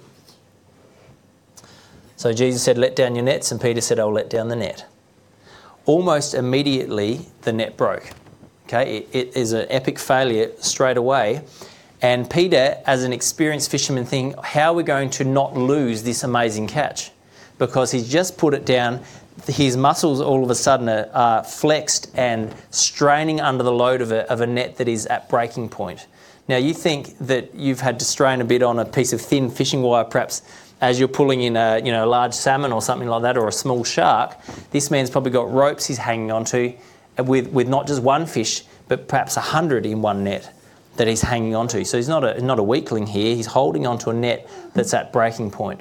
So Jesus said, let down your nets, and Peter said, I'll let down the net. Almost immediately, the net broke. Okay, it, it is an epic failure straight away. And Peter, as an experienced fisherman, thinking, how are we going to not lose this amazing catch? Because he's just put it down, his muscles all of a sudden are, are flexed and straining under the load of a, of a net that is at breaking point. Now, you think that you've had to strain a bit on a piece of thin fishing wire, perhaps as you're pulling in a you know a large salmon or something like that, or a small shark. This man's probably got ropes he's hanging onto with, with not just one fish, but perhaps a hundred in one net that he's hanging onto. So he's not a, not a weakling here. He's holding onto a net that's at breaking point.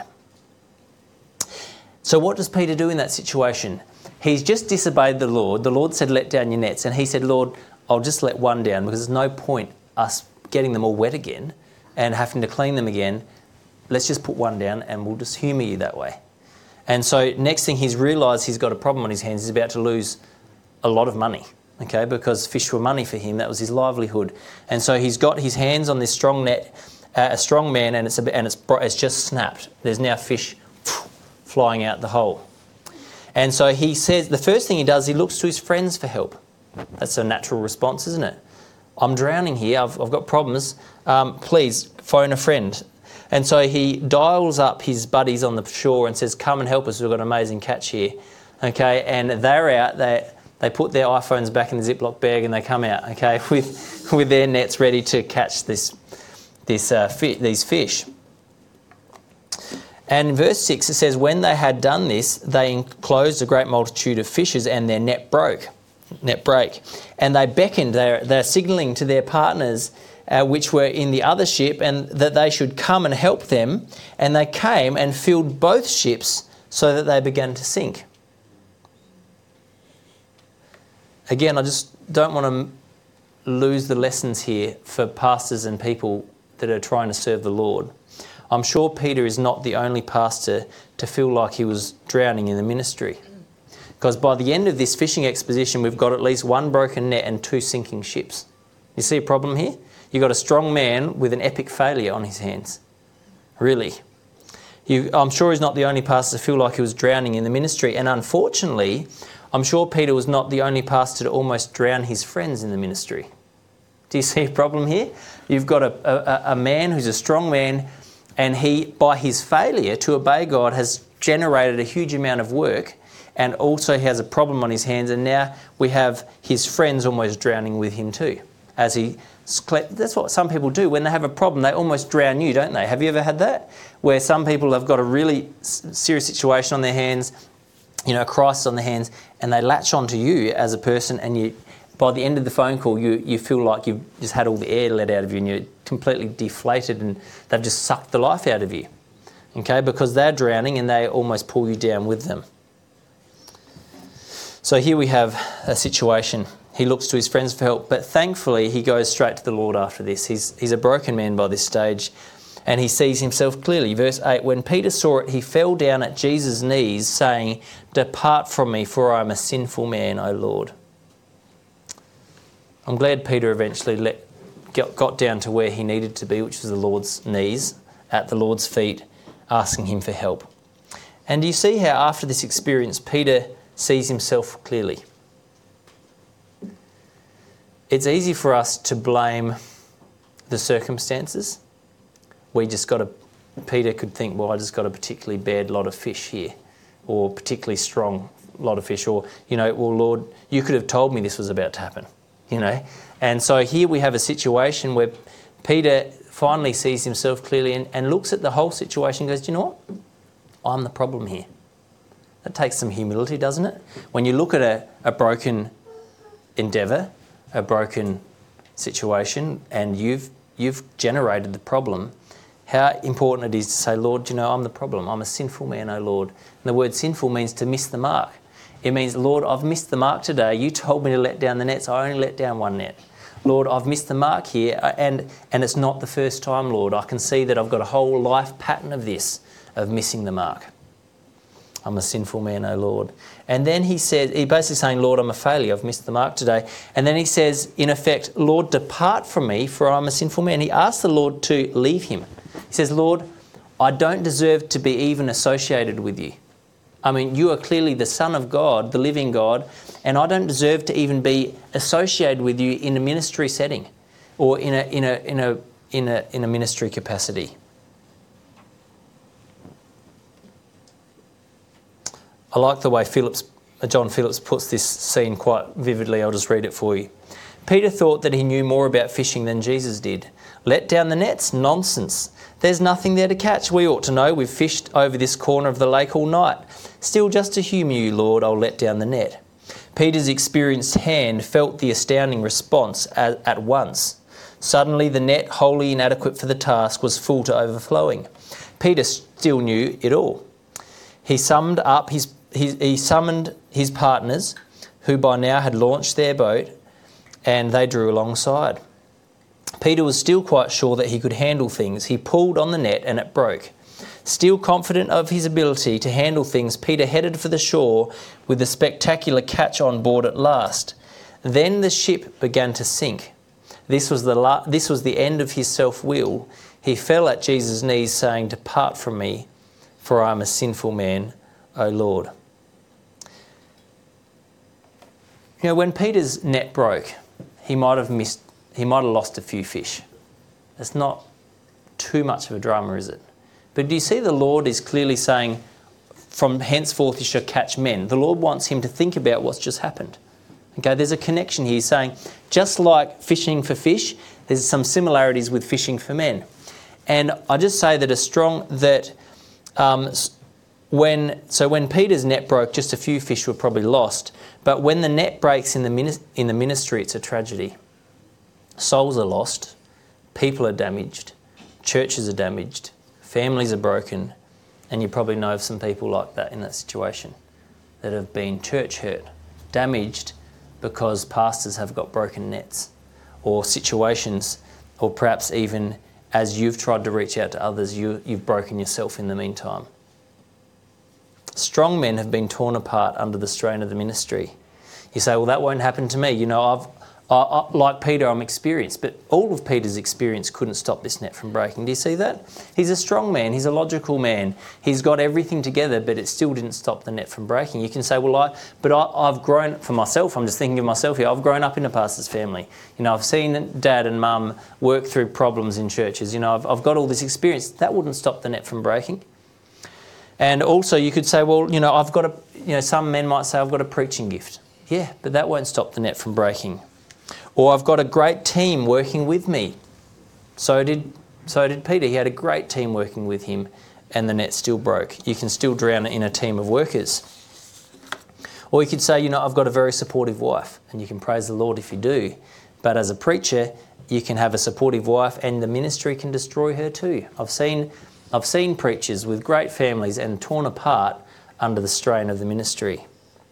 So what does Peter do in that situation? He's just disobeyed the Lord. The Lord said, let down your nets. And he said, Lord, I'll just let one down because there's no point us getting them all wet again and having to clean them again. Let's just put one down and we'll just humour you that way. And so next thing he's realised he's got a problem on his hands. He's about to lose a lot of money. Okay, because fish were money for him. That was his livelihood. And so he's got his hands on this strong net, uh, a strong man, and it's a, and it's it's just snapped. There's now fish flying out the hole. And so he says, the first thing he does, he looks to his friends for help. That's a natural response, isn't it? I'm drowning here. I've, I've got problems. Um, please phone a friend. And so he dials up his buddies on the shore and says, come and help us. We've got an amazing catch here. Okay, and they're out. They They put their iPhones back in the Ziploc bag and they come out, okay, with with their nets ready to catch this, this uh, fi- these fish. And in verse six it says, when they had done this, they enclosed a great multitude of fishes and their net broke. net break. And they beckoned, they're, they're signalling to their partners uh, which were in the other ship, and that they should come and help them. And they came and filled both ships so that they began to sink. Again, I just don't want to lose the lessons here for pastors and people that are trying to serve the Lord. I'm sure Peter is not the only pastor to feel like he was drowning in the ministry. Because by the end of this fishing exposition, we've got at least one broken net and two sinking ships. You see a problem here? You've got a strong man with an epic failure on his hands. Really. You, I'm sure he's not the only pastor to feel like he was drowning in the ministry. And unfortunately, I'm sure Peter was not the only pastor to almost drown his friends in the ministry. Do you see a problem here? You've got a, a, a man who's a strong man, and he, by his failure to obey God, has generated a huge amount of work, and also he has a problem on his hands, and now we have his friends almost drowning with him too. As he, that's what some people do. When they have a problem, they almost drown you, don't they? Have you ever had that? Where some people have got a really serious situation on their hands, you know, a crisis on their hands, and they latch onto you as a person, and you, by the end of the phone call, you, you feel like you've just had all the air let out of you and you're completely deflated and they've just sucked the life out of you, okay, because they're drowning and they almost pull you down with them. So here we have a situation. He looks to his friends for help, but thankfully he goes straight to the Lord after this. He's, he's a broken man by this stage, and he sees himself clearly. Verse eight, when Peter saw it, he fell down at Jesus' knees, saying, "Depart from me, for I am a sinful man, O Lord." I'm glad Peter eventually let, got, got down to where he needed to be, which was the Lord's knees, at the Lord's feet, asking him for help. And do you see how after this experience, Peter sees himself clearly? It's easy for us to blame the circumstances. We just got a, Peter could think, well, I just got a particularly bad lot of fish here, or particularly strong lot of fish, or, you know, well, Lord, you could have told me this was about to happen, you know. And so here we have a situation where Peter finally sees himself clearly and, and looks at the whole situation and goes, do you know what? I'm the problem here. That takes some humility, doesn't it? When you look at a, a broken endeavour, a broken situation, and you've you've generated the problem, how important it is to say, Lord, you know, I'm the problem. I'm a sinful man, O Lord. And the word sinful means to miss the mark. It means, Lord, I've missed the mark today. You told me to let down the nets. I only let down one net. Lord, I've missed the mark here, and, and it's not the first time, Lord. I can see that I've got a whole life pattern of this, of missing the mark. I'm a sinful man, O Lord. And then he says, he basically saying, Lord, I'm a failure. I've missed the mark today. And then he says, in effect, Lord, depart from me, for I'm a sinful man. He asks the Lord to leave him. He says, Lord, I don't deserve to be even associated with you. I mean, you are clearly the Son of God, the living God, and I don't deserve to even be associated with you in a ministry setting or in a in a in a in a in a ministry capacity. I like the way Phillips, John Phillips puts this scene quite vividly. I'll just read it for you. Peter thought that he knew more about fishing than Jesus did. Let down the nets? Nonsense. There's nothing there to catch. We ought to know. We've fished over this corner of the lake all night. Still, just to humour you, Lord, I'll let down the net. Peter's experienced hand felt the astounding response at, at once. Suddenly, the net, wholly inadequate for the task, was full to overflowing. Peter still knew it all. He summed up his He, he summoned his partners, who by now had launched their boat, and they drew alongside. Peter was still quite sure that he could handle things. He pulled on the net and it broke. Still confident of his ability to handle things, Peter headed for the shore with a spectacular catch on board at last. Then the ship began to sink. This was the, la- this was the end of his self-will. He fell at Jesus' knees, saying, "Depart from me, for I am a sinful man, O Lord." You know, when Peter's net broke, he might have missed, he might have lost a few fish. It's not too much of a drama, is it? But do you see the Lord is clearly saying, from henceforth you shall catch men. The Lord wants him to think about what's just happened. Okay, there's a connection here saying, just like fishing for fish, there's some similarities with fishing for men. And I just say that a strong, that um, when so when Peter's net broke, just a few fish were probably lost. But when the net breaks in the minis- in the ministry, it's a tragedy. Souls are lost, people are damaged, churches are damaged, families are broken, and you probably know of some people like that in that situation that have been church hurt, damaged because pastors have got broken nets, or situations, or perhaps even as you've tried to reach out to others, you, you've broken yourself in the meantime. Strong men have been torn apart under the strain of the ministry. You say, well, that won't happen to me. You know, I've, I, I, like Peter, I'm experienced, but all of Peter's experience couldn't stop this net from breaking. Do you see that? He's a strong man. He's a logical man. He's got everything together, but it still didn't stop the net from breaking. You can say, well, I, but I, I've grown, for myself, I'm just thinking of myself here, I've grown up in a pastor's family. You know, I've seen dad and mum work through problems in churches. You know, I've, I've got all this experience. That wouldn't stop the net from breaking. And also you could say, well, you know, I've got a, you know, some men might say, I've got a preaching gift. Yeah, but that won't stop the net from breaking. Or I've got a great team working with me. So did, so did Peter. He had a great team working with him and the net still broke. You can still drown in a team of workers. Or you could say, you know, I've got a very supportive wife, and you can praise the Lord if you do. But as a preacher, you can have a supportive wife and the ministry can destroy her too. I've seen... I've seen preachers with great families and torn apart under the strain of the ministry.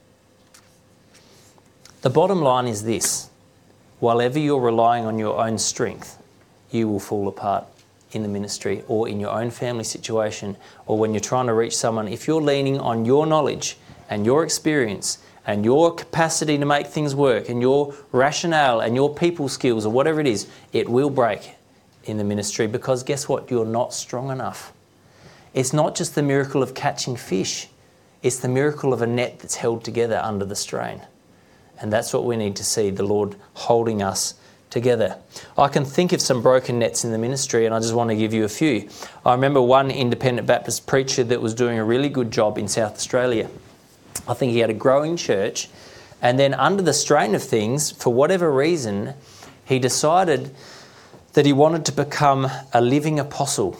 The bottom line is this: while ever you're relying on your own strength, you will fall apart in the ministry or in your own family situation, or when you're trying to reach someone. If you're leaning on your knowledge and your experience and your capacity to make things work and your rationale and your people skills or whatever it is, it will break in the ministry, because guess what? You're not strong enough. It's not just the miracle of catching fish. It's the miracle of a net that's held together under the strain. And that's what we need to see, the Lord holding us together. I can think of some broken nets in the ministry, and I just want to give you a few. I remember one independent Baptist preacher that was doing a really good job in South Australia. I think he had a growing church, and then under the strain of things, for whatever reason, he decided that he wanted to become a living apostle.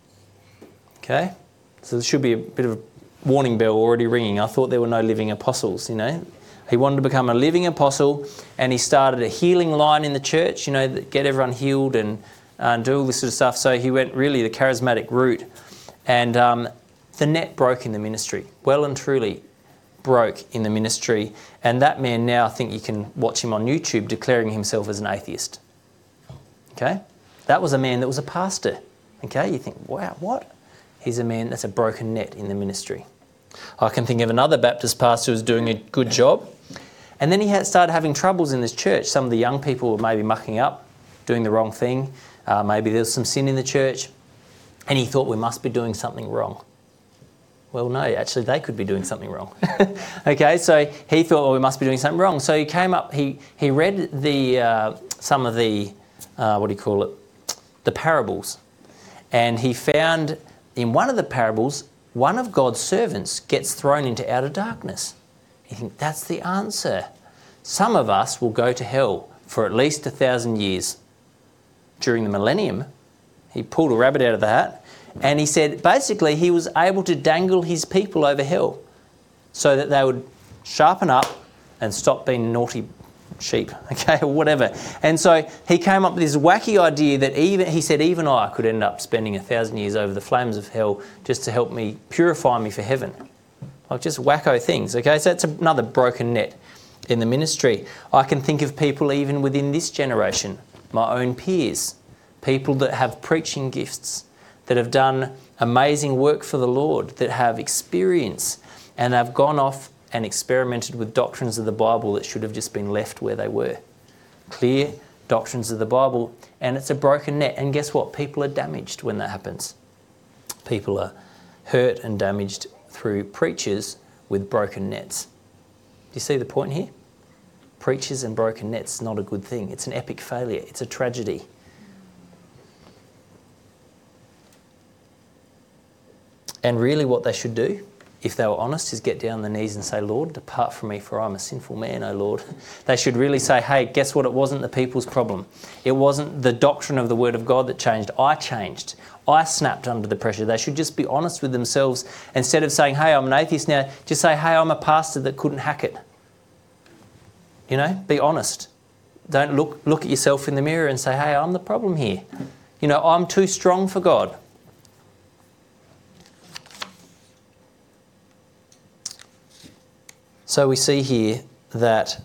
Okay? So there should be a bit of a warning bell already ringing. I thought there were no living apostles, you know. He wanted to become a living apostle, and he started a healing line in the church, you know, get everyone healed and, uh, and do all this sort of stuff. So he went really the charismatic route. And um, the net broke in the ministry, well and truly broke in the ministry. And that man now, I think you can watch him on YouTube declaring himself as an atheist. Okay? That was a man that was a pastor. Okay? You think, wow, what? He's a man that's a broken net in the ministry. I can think of another Baptist pastor who was doing a good job. And then he had started having troubles in this church. Some of the young people were maybe mucking up, doing the wrong thing. Uh, maybe there was some sin in the church. And he thought, we must be doing something wrong. Well, no, actually they could be doing something wrong. Okay, so he thought, well, we must be doing something wrong. So he came up, he, he read the uh, some of the, uh, what do you call it, the parables. And he found in one of the parables, one of God's servants gets thrown into outer darkness. You think, that's the answer. Some of us will go to hell for at least a thousand years. During the millennium, he pulled a rabbit out of the hat, and he said, basically, he was able to dangle his people over hell so that they would sharpen up and stop being naughty sheep, okay, or whatever. And so he came up with this wacky idea that even, he said, even I could end up spending a thousand years over the flames of hell just to help me, purify me for heaven. Like just wacko things, okay? So that's another broken net in the ministry. I can think of people even within this generation, my own peers, people that have preaching gifts, that have done amazing work for the Lord, that have experience, and have gone off and experimented with doctrines of the Bible that should have just been left where they were. Clear doctrines of the Bible, and it's a broken net. And guess what? People are damaged when that happens. People are hurt and damaged through preachers with broken nets. Do you see the point here? Preachers and broken nets is not a good thing. It's an epic failure. It's a tragedy. And really what they should do if they were honest, is get down on their knees and say, Lord, depart from me, for I'm a sinful man, O Lord. They should really say, hey, guess what? It wasn't the people's problem. It wasn't the doctrine of the Word of God that changed. I changed. I snapped under the pressure. They should just be honest with themselves. Instead of saying, hey, I'm an atheist now, just say, hey, I'm a pastor that couldn't hack it. You know, be honest. Don't look, look at yourself in the mirror and say, hey, I'm the problem here. You know, I'm too strong for God. So we see here that,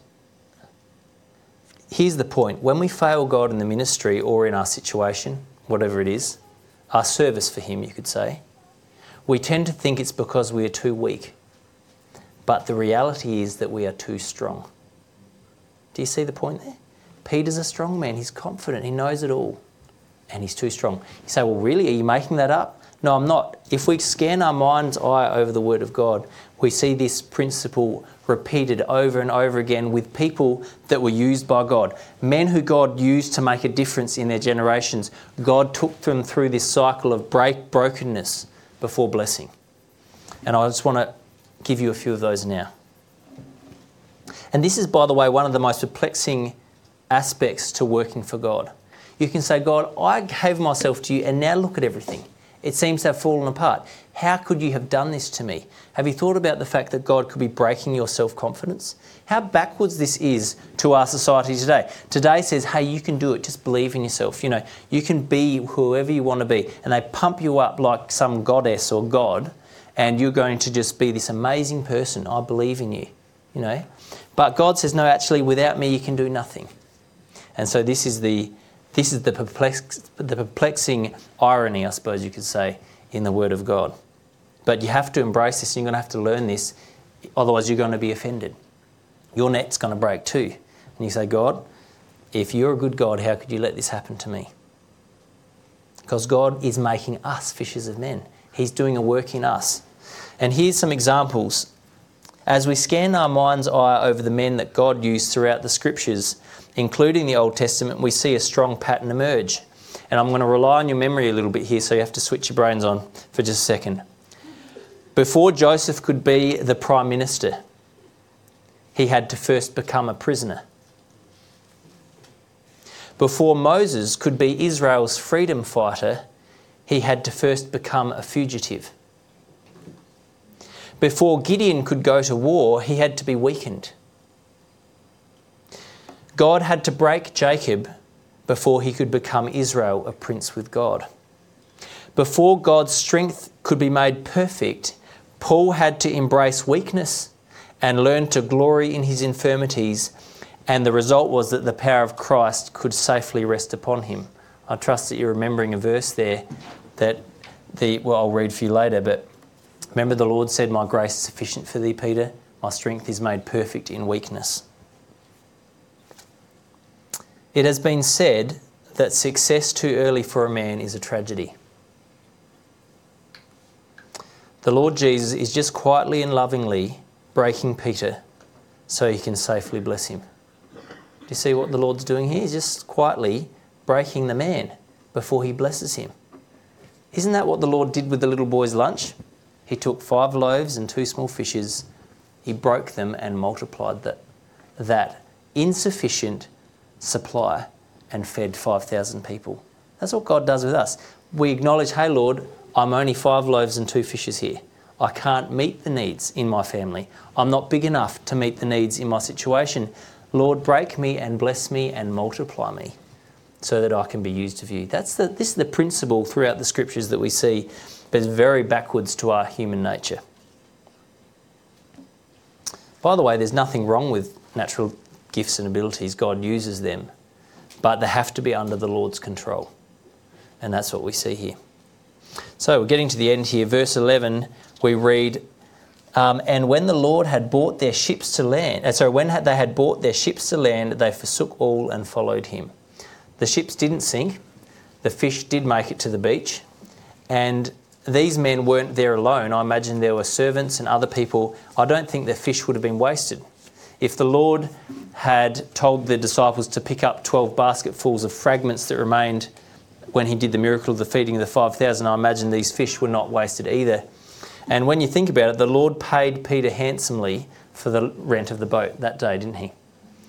here's the point. When we fail God in the ministry or in our situation, whatever it is, our service for Him, you could say, we tend to think it's because we are too weak. But the reality is that we are too strong. Do you see the point there? Peter's a strong man. He's confident. He knows it all. And he's too strong. You say, well, really? Are you making that up? No, I'm not. If we scan our mind's eye over the Word of God, we see this principle repeated over and over again with people that were used by God. Men who God used to make a difference in their generations. God took them through this cycle of break, brokenness before blessing. And I just want to give you a few of those now. And this is, by the way, one of the most perplexing aspects to working for God. You can say, God, I gave myself to you and now look at everything. It seems to have fallen apart. How could you have done this to me? Have you thought about the fact that God could be breaking your self-confidence? How backwards this is to our society today. Today says, hey, you can do it. Just believe in yourself. You know, you can be whoever you want to be. And they pump you up like some goddess or God, and you're going to just be this amazing person. I believe in you, you know. But God says, no, actually, without me, you can do nothing. And so this is the This is the, perplex, the perplexing irony, I suppose you could say, in the Word of God. But you have to embrace this and you're going to have to learn this, otherwise you're going to be offended. Your net's going to break too. And you say, God, if you're a good God, how could you let this happen to me? Because God is making us fishers of men. He's doing a work in us. And here's some examples. As we scan our mind's eye over the men that God used throughout the Scriptures, including the Old Testament, we see a strong pattern emerge. And I'm going to rely on your memory a little bit here, so you have to switch your brains on for just a second. Before Joseph could be the Prime Minister, he had to first become a prisoner. Before Moses could be Israel's freedom fighter, he had to first become a fugitive. Before Gideon could go to war, he had to be weakened. God had to break Jacob before he could become Israel, a prince with God. Before God's strength could be made perfect, Paul had to embrace weakness and learn to glory in his infirmities, and the result was that the power of Christ could safely rest upon him. I trust that you're remembering a verse there that the, well, I'll read for you later, but remember the Lord said, my grace is sufficient for thee, Peter. My strength is made perfect in weakness. It has been said that success too early for a man is a tragedy. The Lord Jesus is just quietly and lovingly breaking Peter so he can safely bless him. Do you see what the Lord's doing here? He's just quietly breaking the man before he blesses him. Isn't that what the Lord did with the little boy's lunch? He took five loaves and two small fishes. He broke them and multiplied that, that insufficient supply and fed five thousand people. That's what God does with us. We acknowledge, hey Lord, I'm only five loaves and two fishes here. I can't meet the needs in my family. I'm not big enough to meet the needs in my situation. Lord, break me and bless me and multiply me so that I can be used of you. That's the, this is the principle throughout the Scriptures that we see, but it's very backwards to our human nature. By the way, there's nothing wrong with natural gifts and abilities. God uses them, but they have to be under the Lord's control. And that's what we see here. So we're getting to the end here. Verse eleven, we read, um, and when the Lord had brought their ships to land, uh, sorry, when they had brought their ships to land, they forsook all and followed him. The ships didn't sink. The fish did make it to the beach. And these men weren't there alone. I imagine there were servants and other people. I don't think the fish would have been wasted. If the Lord had told the disciples to pick up twelve basketfuls of fragments that remained when he did the miracle of the feeding of the five thousand, I imagine these fish were not wasted either. And when you think about it, the Lord paid Peter handsomely for the rent of the boat that day, didn't he?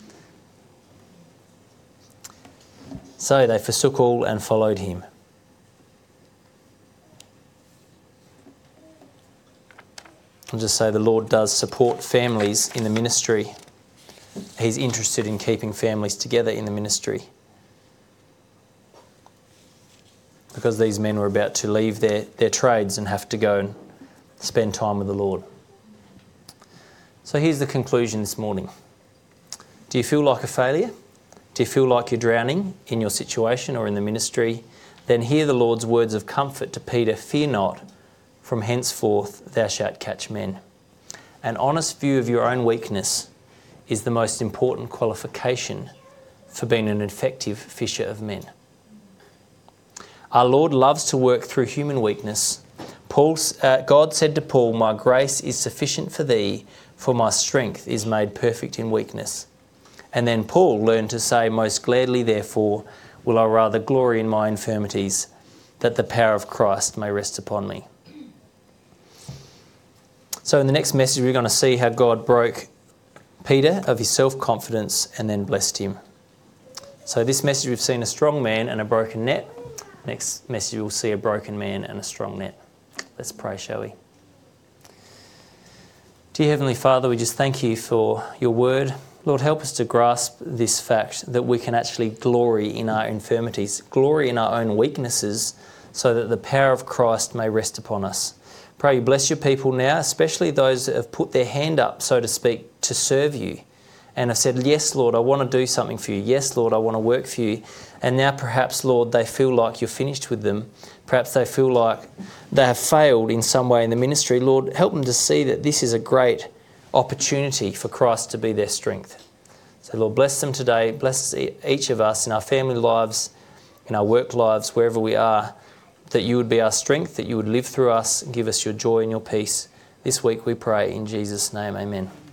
So they forsook all and followed him. I'll just say the Lord does support families in the ministry. He's interested in keeping families together in the ministry. Because these men were about to leave their, their trades and have to go and spend time with the Lord. So here's the conclusion this morning. Do you feel like a failure? Do you feel like you're drowning in your situation or in the ministry? Then hear the Lord's words of comfort to Peter, fear not, from henceforth thou shalt catch men. An honest view of your own weakness is the most important qualification for being an effective fisher of men. Our Lord loves to work through human weakness. Paul, uh, God said to Paul, my grace is sufficient for thee, for my strength is made perfect in weakness. And then Paul learned to say, most gladly therefore will I rather glory in my infirmities, that the power of Christ may rest upon me. So in the next message we're going to see how God broke Peter of his self-confidence and then blessed him. So this message we've seen a strong man and a broken net. Next message we'll see a broken man and a strong net. Let's pray, shall we? Dear Heavenly Father, we just thank you for your word. Lord, help us to grasp this fact that we can actually glory in our infirmities, glory in our own weaknesses, so that the power of Christ may rest upon us. Pray you bless your people now, especially those that have put their hand up, so to speak, to serve you and have said, yes, Lord, I want to do something for you. Yes, Lord, I want to work for you. And now perhaps, Lord, they feel like you're finished with them. Perhaps they feel like they have failed in some way in the ministry. Lord, help them to see that this is a great opportunity for Christ to be their strength. So, Lord, bless them today. Bless each of us in our family lives, in our work lives, wherever we are, that you would be our strength, that you would live through us and give us your joy and your peace. This week we pray in Jesus' name, amen.